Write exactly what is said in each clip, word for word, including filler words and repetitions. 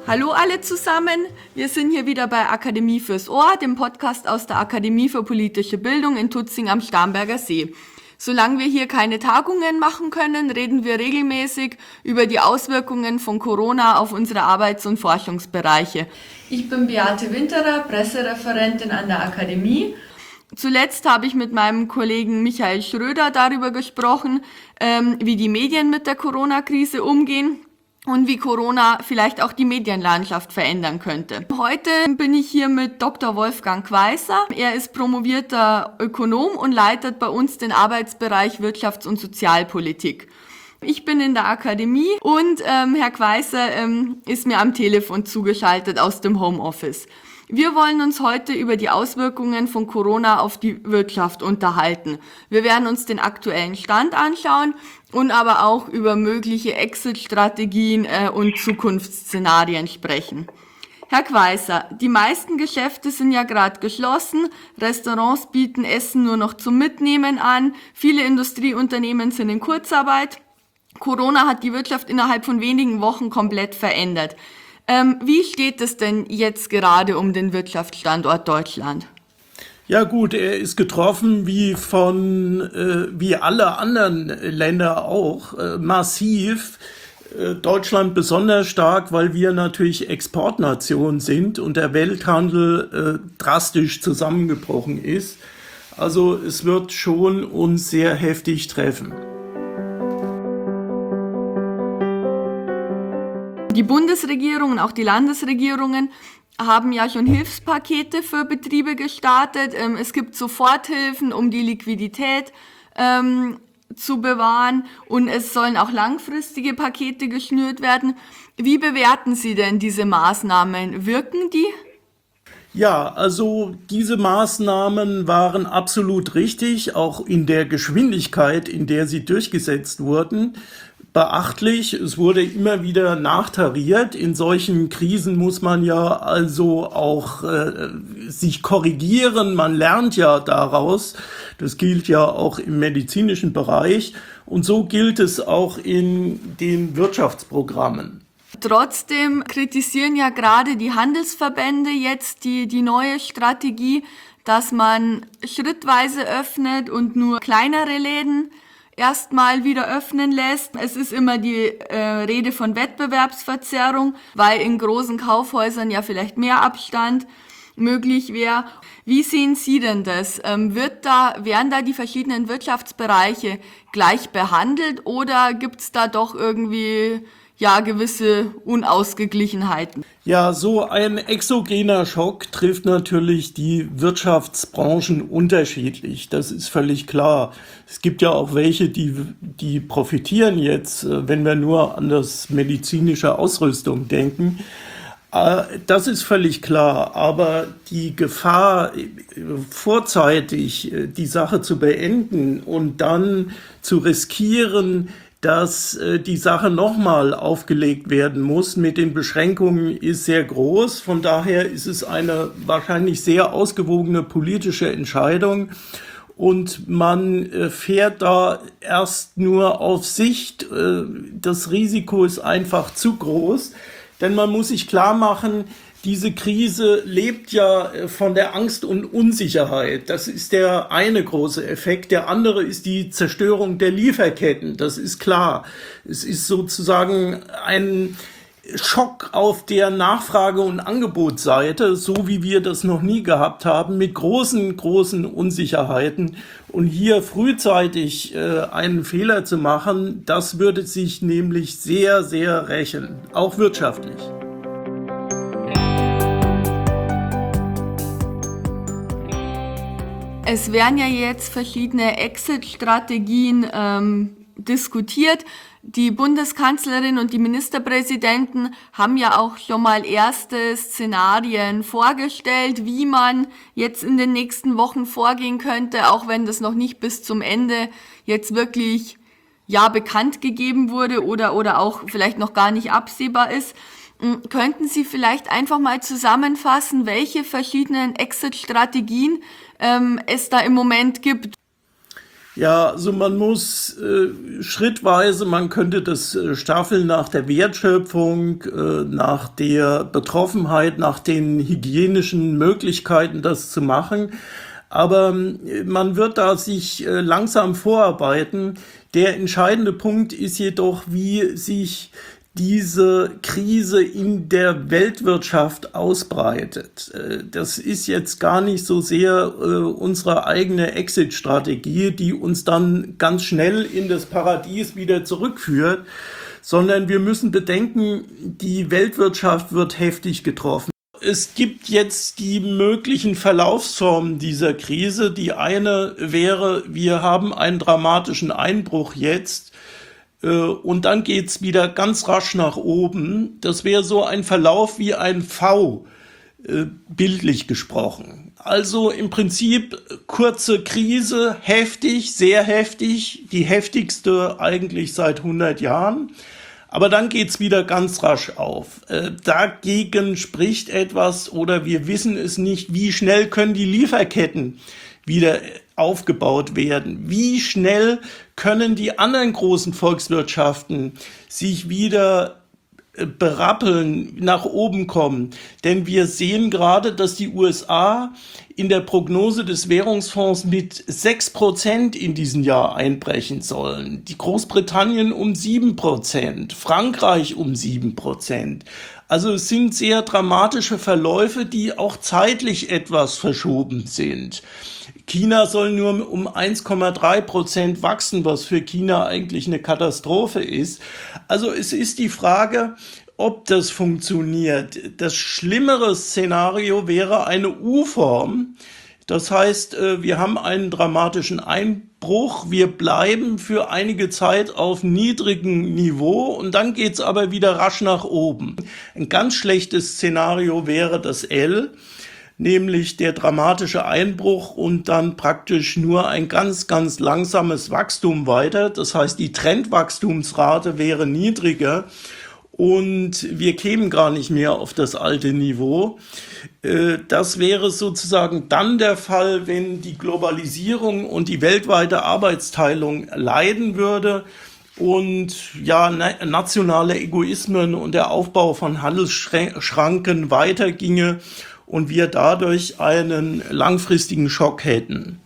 Hallo alle zusammen, wir sind hier wieder bei Akademie fürs Ohr, dem Podcast aus der Akademie für politische Bildung in Tutzing am Starnberger See. Solange wir hier keine Tagungen machen können, reden wir regelmäßig über die Auswirkungen von Corona auf unsere Arbeits- und Forschungsbereiche. Ich bin Beate Winterer, Pressereferentin an der Akademie. Zuletzt habe ich mit meinem Kollegen Michael Schröder darüber gesprochen, ähm, wie die Medien mit der Corona-Krise umgehen und wie Corona vielleicht auch die Medienlandschaft verändern könnte. Heute bin ich hier mit Doktor Wolfgang Queisser. Er ist promovierter Ökonom und leitet bei uns den Arbeitsbereich Wirtschafts- und Sozialpolitik. Ich bin in der Akademie und ähm, Herr Queisser ähm, ist mir am Telefon zugeschaltet aus dem Homeoffice. Wir wollen uns heute über die Auswirkungen von Corona auf die Wirtschaft unterhalten. Wir werden uns den aktuellen Stand anschauen und aber auch über mögliche Exit-Strategien äh, und Zukunftsszenarien sprechen. Herr Queisser, die meisten Geschäfte sind ja gerade geschlossen, Restaurants bieten Essen nur noch zum Mitnehmen an, viele Industrieunternehmen sind in Kurzarbeit. Corona hat die Wirtschaft innerhalb von wenigen Wochen komplett verändert. Ähm, wie steht es denn jetzt gerade um den Wirtschaftsstandort Deutschland? Ja gut, er ist getroffen wie von äh, wie alle anderen Länder auch äh, massiv. Äh, Deutschland besonders stark, weil wir natürlich Exportnation sind und der Welthandel äh, drastisch zusammengebrochen ist. Also es wird schon uns sehr heftig treffen. Die Bundesregierung und auch die Landesregierungen haben ja schon Hilfspakete für Betriebe gestartet. Es gibt Soforthilfen, um die Liquidität ähm, zu bewahren, und es sollen auch langfristige Pakete geschnürt werden. Wie bewerten Sie denn diese Maßnahmen? Wirken die? Ja, also diese Maßnahmen waren absolut richtig, auch in der Geschwindigkeit, in der sie durchgesetzt wurden. Beachtlich, es wurde immer wieder nachtariert. In solchen Krisen muss man ja also auch äh, sich korrigieren. Man lernt ja daraus. Das gilt ja auch im medizinischen Bereich. Und so gilt es auch in den Wirtschaftsprogrammen. Trotzdem kritisieren ja gerade die Handelsverbände jetzt die, die neue Strategie, dass man schrittweise öffnet und nur kleinere Läden erstmal wieder öffnen lässt. Es ist immer die äh, Rede von Wettbewerbsverzerrung, weil in großen Kaufhäusern ja vielleicht mehr Abstand möglich wäre. Wie sehen Sie denn das? Ähm, wird da, werden da die verschiedenen Wirtschaftsbereiche gleich behandelt oder gibt es da doch irgendwie ja gewisse Unausgeglichenheiten? Ja, so ein exogener Schock trifft natürlich die Wirtschaftsbranchen unterschiedlich. Das ist völlig klar. Es gibt ja auch welche, die, die profitieren jetzt, wenn wir nur an das medizinische Ausrüstung denken. Das ist völlig klar. Aber die Gefahr, vorzeitig die Sache zu beenden und dann zu riskieren, dass äh, die Sache nochmal aufgelegt werden muss mit den Beschränkungen, ist sehr groß. Von daher ist es eine wahrscheinlich sehr ausgewogene politische Entscheidung. Und man äh, fährt da erst nur auf Sicht. Äh, das Risiko ist einfach zu groß. Denn man muss sich klar machen, diese Krise lebt ja von der Angst und Unsicherheit. Das ist der eine große Effekt. Der andere ist die Zerstörung der Lieferketten. Das ist klar. Es ist sozusagen ein Schock auf der Nachfrage- und Angebotsseite, so wie wir das noch nie gehabt haben, mit großen, großen Unsicherheiten. Und hier frühzeitig äh, einen Fehler zu machen, das würde sich nämlich sehr, sehr rächen, auch wirtschaftlich. Es werden ja jetzt verschiedene Exit-Strategien ähm, diskutiert. Die Bundeskanzlerin und die Ministerpräsidenten haben ja auch schon mal erste Szenarien vorgestellt, wie man jetzt in den nächsten Wochen vorgehen könnte, auch wenn das noch nicht bis zum Ende jetzt wirklich ja bekannt gegeben wurde oder, oder auch vielleicht noch gar nicht absehbar ist. Könnten Sie vielleicht einfach mal zusammenfassen, welche verschiedenen Exit-Strategien ähm, es da im Moment gibt? Ja, also man muss äh, schrittweise, man könnte das äh, staffeln nach der Wertschöpfung, äh, nach der Betroffenheit, nach den hygienischen Möglichkeiten, das zu machen. Aber äh, man wird da sich äh, langsam vorarbeiten. Der entscheidende Punkt ist jedoch, wie sich diese Krise in der Weltwirtschaft ausbreitet. Das ist jetzt gar nicht so sehr äh, unsere eigene Exit-Strategie, die uns dann ganz schnell in das Paradies wieder zurückführt, sondern wir müssen bedenken, die Weltwirtschaft wird heftig getroffen. Es gibt jetzt die möglichen Verlaufsformen dieser Krise. Die eine wäre, wir haben einen dramatischen Einbruch jetzt, und dann geht's wieder ganz rasch nach oben. Das wäre so ein Verlauf wie ein V, äh, bildlich gesprochen. Also im Prinzip kurze Krise, heftig, sehr heftig, die heftigste eigentlich seit hundert Jahren. Aber dann geht's wieder ganz rasch auf. Äh, dagegen spricht etwas, oder wir wissen es nicht, wie schnell können die Lieferketten wieder aufgebaut werden. Wie schnell können die anderen großen Volkswirtschaften sich wieder berappeln, nach oben kommen? Denn wir sehen gerade, dass die U S A in der Prognose des Währungsfonds mit sechs Prozent in diesem Jahr einbrechen sollen. Die Großbritannien um sieben Prozent, Frankreich um sieben Prozent. Also es sind sehr dramatische Verläufe, die auch zeitlich etwas verschoben sind. China soll nur um eins Komma drei Prozent wachsen, was für China eigentlich eine Katastrophe ist. Also es ist die Frage, ob das funktioniert. Das schlimmere Szenario wäre eine U-Form. Das heißt, wir haben einen dramatischen Einbruch. Wir bleiben für einige Zeit auf niedrigem Niveau und dann geht's aber wieder rasch nach oben. Ein ganz schlechtes Szenario wäre das L, nämlich der dramatische Einbruch und dann praktisch nur ein ganz, ganz langsames Wachstum weiter. Das heißt, die Trendwachstumsrate wäre niedriger und wir kämen gar nicht mehr auf das alte Niveau. Das wäre sozusagen dann der Fall, wenn die Globalisierung und die weltweite Arbeitsteilung leiden würde und ja, nationale Egoismen und der Aufbau von Handelsschranken weiterginge und wir dadurch einen langfristigen Schock hätten.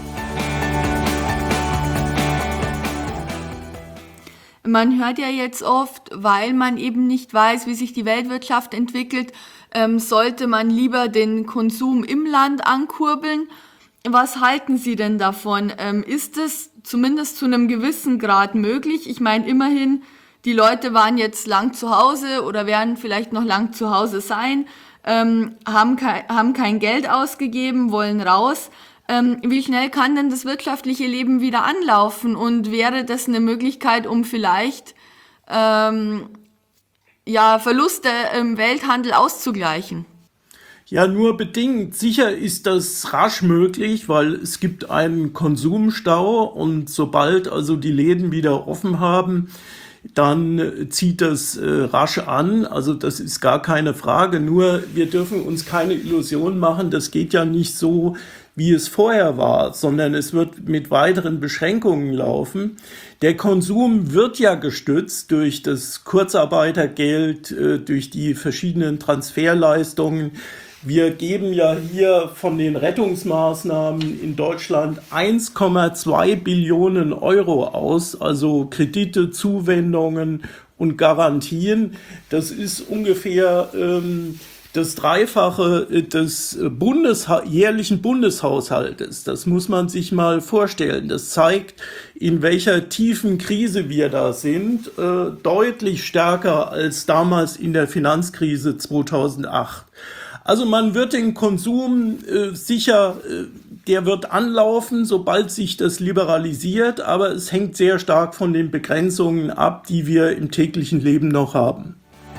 Man hört ja jetzt oft, weil man eben nicht weiß, wie sich die Weltwirtschaft entwickelt, ähm, sollte man lieber den Konsum im Land ankurbeln. Was halten Sie denn davon? Ähm, ist es zumindest zu einem gewissen Grad möglich? Ich meine, immerhin, die Leute waren jetzt lang zu Hause oder werden vielleicht noch lang zu Hause sein. Ähm, haben, kein, haben kein Geld ausgegeben, wollen raus. Ähm, wie schnell kann denn das wirtschaftliche Leben wieder anlaufen? Und wäre das eine Möglichkeit, um vielleicht ähm, ja, Verluste im Welthandel auszugleichen? Ja, nur bedingt. Sicher ist das rasch möglich, weil es gibt einen Konsumstau und sobald also die Läden wieder offen haben, dann zieht das äh, rasch an, also das ist gar keine Frage, nur wir dürfen uns keine Illusion machen, das geht ja nicht so, wie es vorher war, sondern es wird mit weiteren Beschränkungen laufen. Der Konsum wird ja gestützt durch das Kurzarbeitergeld, äh, durch die verschiedenen Transferleistungen. Wir geben ja hier von den Rettungsmaßnahmen in Deutschland eins Komma zwei Billionen Euro aus, also Kredite, Zuwendungen und Garantien. Das ist ungefähr ähm, das Dreifache des Bundesha- jährlichen Bundeshaushaltes. Das muss man sich mal vorstellen. Das zeigt, in welcher tiefen Krise wir da sind, äh, deutlich stärker als damals in der Finanzkrise zweitausendacht. Also man wird den Konsum äh, sicher, äh, der wird anlaufen, sobald sich das liberalisiert, aber es hängt sehr stark von den Begrenzungen ab, die wir im täglichen Leben noch haben.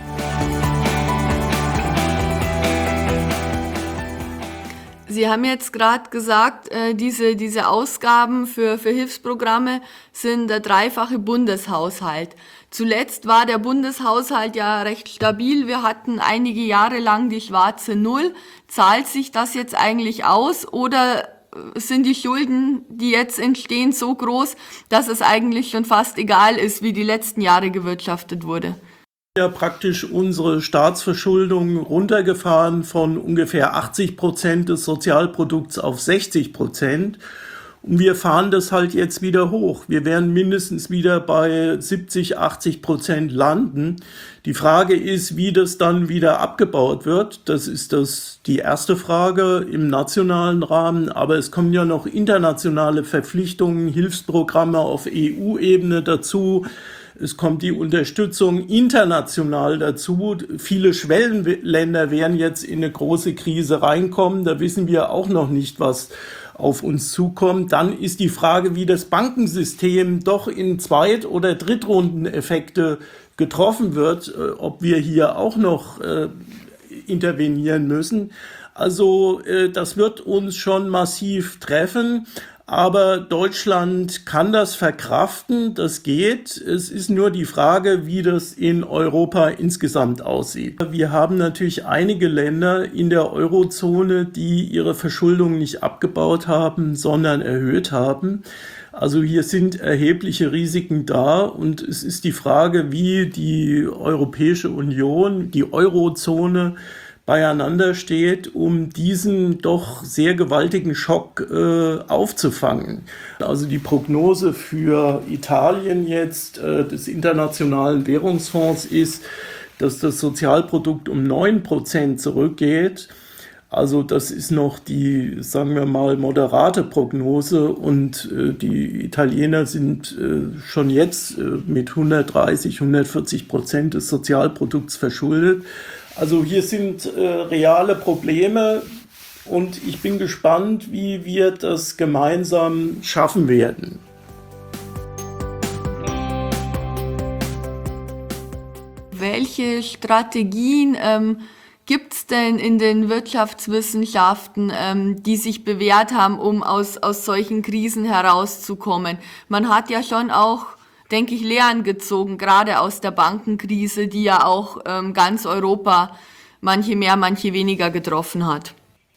Sie haben jetzt gerade gesagt, äh, diese, diese Ausgaben für, für Hilfsprogramme sind der dreifache Bundeshaushalt. Zuletzt war der Bundeshaushalt ja recht stabil. Wir hatten einige Jahre lang die schwarze Null. Zahlt sich das jetzt eigentlich aus oder sind die Schulden, die jetzt entstehen, so groß, dass es eigentlich schon fast egal ist, wie die letzten Jahre gewirtschaftet wurde. Ja, praktisch unsere Staatsverschuldung runtergefahren von ungefähr achtzig Prozent des Sozialprodukts auf sechzig Prozent. Und wir fahren das halt jetzt wieder hoch. Wir werden mindestens wieder bei siebzig, achtzig Prozent landen. Die Frage ist, wie das dann wieder abgebaut wird. Das ist das, die erste Frage im nationalen Rahmen. Aber es kommen ja noch internationale Verpflichtungen, Hilfsprogramme auf E U-Ebene dazu. Es kommt die Unterstützung international dazu. Viele Schwellenländer werden jetzt in eine große Krise reinkommen. Da wissen wir auch noch nicht, was auf uns zukommt. Dann ist die Frage, wie das Bankensystem doch in Zweit- oder Drittrundeneffekte getroffen wird, ob wir hier auch noch äh, intervenieren müssen. Also äh, das wird uns schon massiv treffen. Aber Deutschland kann das verkraften, das geht. Es ist nur die Frage, wie das in Europa insgesamt aussieht. Wir haben natürlich einige Länder in der Eurozone, die ihre Verschuldung nicht abgebaut haben, sondern erhöht haben. Also hier sind erhebliche Risiken da und es ist die Frage, wie die Europäische Union, die Eurozone beieinander steht, um diesen doch sehr gewaltigen Schock äh, aufzufangen. Also die Prognose für Italien jetzt äh, des Internationalen Währungsfonds ist, dass das Sozialprodukt um neun Prozent zurückgeht. Also das ist noch die, sagen wir mal, moderate Prognose und äh, die Italiener sind äh, schon jetzt äh, mit hundertdreißig, hundertvierzig Prozent des Sozialprodukts verschuldet. Also hier sind äh, reale Probleme und ich bin gespannt, wie wir das gemeinsam schaffen werden. Welche Strategien ähm, gibt es denn in den Wirtschaftswissenschaften, ähm, die sich bewährt haben, um aus, aus solchen Krisen herauszukommen? Man hat ja schon auch, denke ich, Lehren gezogen, gerade aus der Bankenkrise, die ja auch ähm, ganz Europa manche mehr, manche weniger getroffen hat.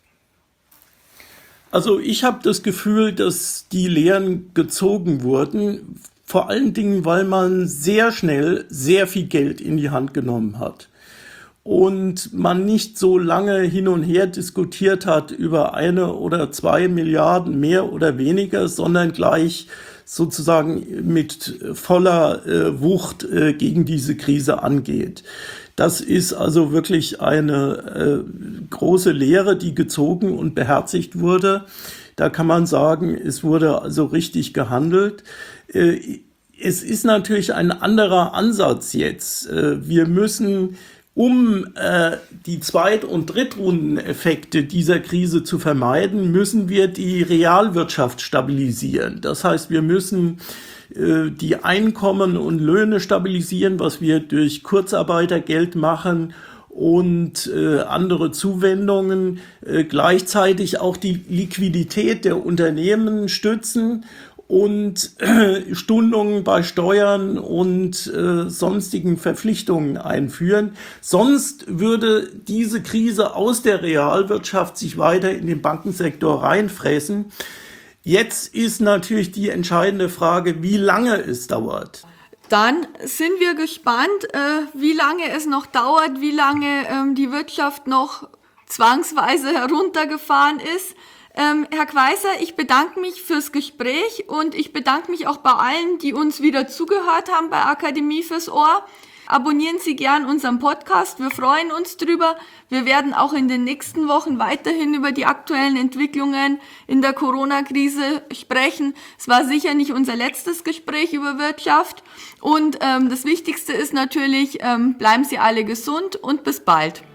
Also ich habe das Gefühl, dass die Lehren gezogen wurden, vor allen Dingen, weil man sehr schnell sehr viel Geld in die Hand genommen hat und man nicht so lange hin und her diskutiert hat über eine oder zwei Milliarden mehr oder weniger, sondern gleich sozusagen mit voller äh, Wucht äh, gegen diese Krise angeht. Das ist also wirklich eine äh, große Lehre, die gezogen und beherzigt wurde. Da kann man sagen, es wurde also richtig gehandelt. Äh, es ist natürlich ein anderer Ansatz jetzt. Äh, wir müssen, um äh, die Zweit- und Drittrundeneffekte dieser Krise zu vermeiden, müssen wir die Realwirtschaft stabilisieren. Das heißt, wir müssen äh, die Einkommen und Löhne stabilisieren, was wir durch Kurzarbeitergeld machen und äh, andere Zuwendungen, äh, gleichzeitig auch die Liquidität der Unternehmen stützen und äh, Stundungen bei Steuern und äh, sonstigen Verpflichtungen einführen. Sonst würde diese Krise aus der Realwirtschaft sich weiter in den Bankensektor reinfressen. Jetzt ist natürlich die entscheidende Frage, wie lange es dauert. Dann sind wir gespannt, äh, wie lange es noch dauert, wie lange ähm, die Wirtschaft noch zwangsweise heruntergefahren ist. Ähm, Herr Kweiser, ich bedanke mich fürs Gespräch und ich bedanke mich auch bei allen, die uns wieder zugehört haben bei Akademie fürs Ohr. Abonnieren Sie gern unseren Podcast, wir freuen uns drüber. Wir werden auch in den nächsten Wochen weiterhin über die aktuellen Entwicklungen in der Corona-Krise sprechen. Es war sicher nicht unser letztes Gespräch über Wirtschaft und ähm, das Wichtigste ist natürlich, ähm, bleiben Sie alle gesund und bis bald.